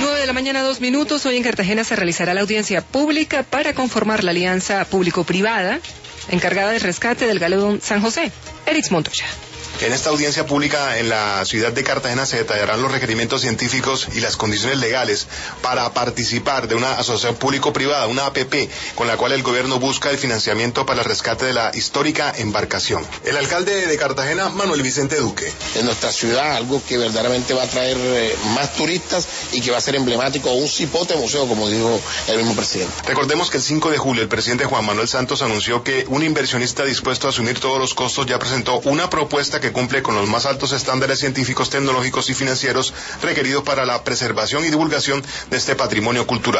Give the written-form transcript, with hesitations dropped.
9:02 a.m. Hoy en Cartagena se realizará la audiencia pública para conformar la alianza público-privada encargada del rescate del galeón San José. Erix Montoya. En esta audiencia pública en la ciudad de Cartagena se detallarán los requerimientos científicos y las condiciones legales para participar de una asociación público-privada, una APP, con la cual el gobierno busca el financiamiento para el rescate de la histórica embarcación. El alcalde de Cartagena, Manuel Vicente Duque. En nuestra ciudad, algo que verdaderamente va a traer más turistas y que va a ser emblemático, un cipote museo, como dijo el mismo presidente. Recordemos que el 5 de julio el presidente Juan Manuel Santos anunció que un inversionista dispuesto a asumir todos los costos ya presentó una propuesta que cumple con los más altos estándares científicos, tecnológicos y financieros requeridos para la preservación y divulgación de este patrimonio cultural.